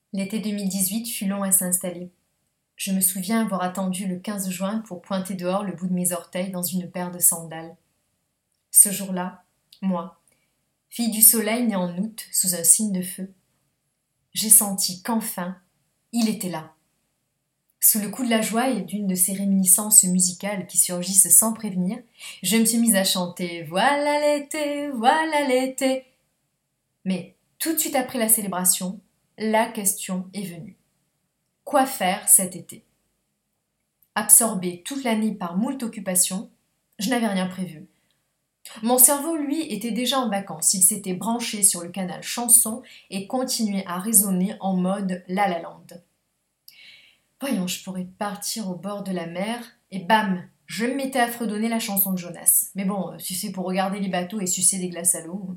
L'été 2018 fut long à s'installer. Je me souviens avoir attendu le 15 juin pour pointer dehors le bout de mes orteils dans une paire de sandales. Ce jour-là, moi, fille du soleil née en août sous un signe de feu, j'ai senti qu'enfin, il était là. Sous le coup de la joie et d'une de ces réminiscences musicales qui surgissent sans prévenir, je me suis mise à chanter Voilà l'été, voilà l'été. Mais tout de suite après la célébration, la question est venue. Quoi faire cet été? Absorbée toute l'année par moult occupations, je n'avais rien prévu. Mon cerveau, lui, était déjà en vacances. Il s'était branché sur le canal chanson et continuait à raisonner en mode La La Land. Voyons, je pourrais partir au bord de la mer et bam, je me mettais à fredonner la chanson de Jonas. Mais bon, si c'est pour regarder les bateaux et sucer des glaces à l'eau.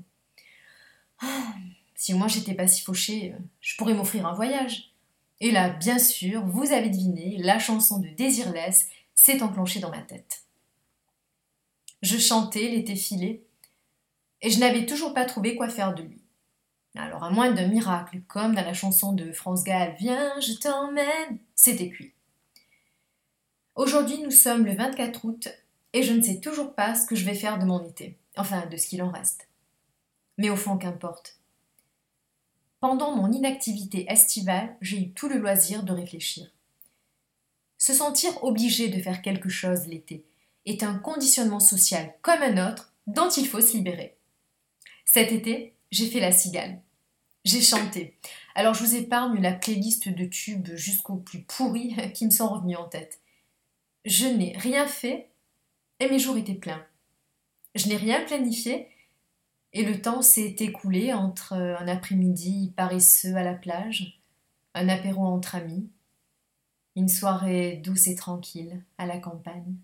Si moi j'étais pas si fauchée, je pourrais m'offrir un voyage. Et là, bien sûr, vous avez deviné, la chanson de Désirless s'est enclenchée dans ma tête. Je chantais, l'été filé, et je n'avais toujours pas trouvé quoi faire de lui. Alors, à moins d'un miracle, comme dans la chanson de France Gall, Viens, je t'emmène, c'était cuit. Aujourd'hui, nous sommes le 24 août, et je ne sais toujours pas ce que je vais faire de mon été. Enfin, de ce qu'il en reste. Mais au fond, qu'importe. Pendant mon inactivité estivale, j'ai eu tout le loisir de réfléchir. Se sentir obligé de faire quelque chose l'été est un conditionnement social comme un autre dont il faut se libérer. Cet été, j'ai fait la cigale. J'ai chanté. Alors je vous épargne la playlist de tubes jusqu'aux plus pourris qui me sont revenus en tête. Je n'ai rien fait et mes jours étaient pleins. Je n'ai rien planifié et le temps s'est écoulé entre un après-midi paresseux à la plage, un apéro entre amis, une soirée douce et tranquille à la campagne.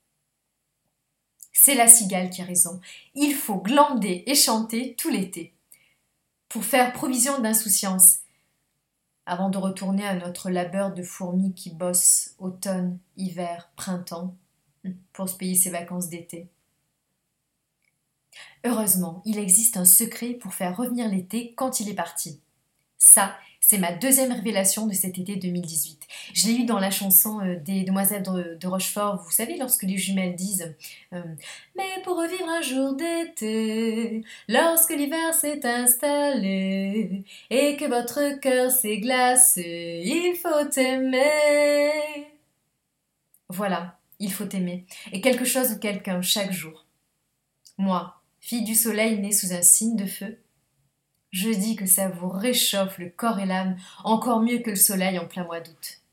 C'est la cigale qui a raison. Il faut glander et chanter tout l'été pour faire provision d'insouciance avant de retourner à notre labeur de fourmis qui bossent automne, hiver, printemps pour se payer ses vacances d'été. Heureusement, il existe un secret pour faire revenir l'été quand il est parti. Ça, c'est ma deuxième révélation de cet été 2018. Je l'ai eu dans la chanson des Demoiselles de Rochefort. Vous savez, lorsque les jumelles disent Mais pour revivre un jour d'été, lorsque l'hiver s'est installé et que votre cœur s'est glacé, il faut aimer. Voilà, il faut aimer. Et quelque chose ou quelqu'un chaque jour. Moi, fille du soleil née sous un signe de feu, je dis que ça vous réchauffe le corps et l'âme encore mieux que le soleil en plein mois d'août.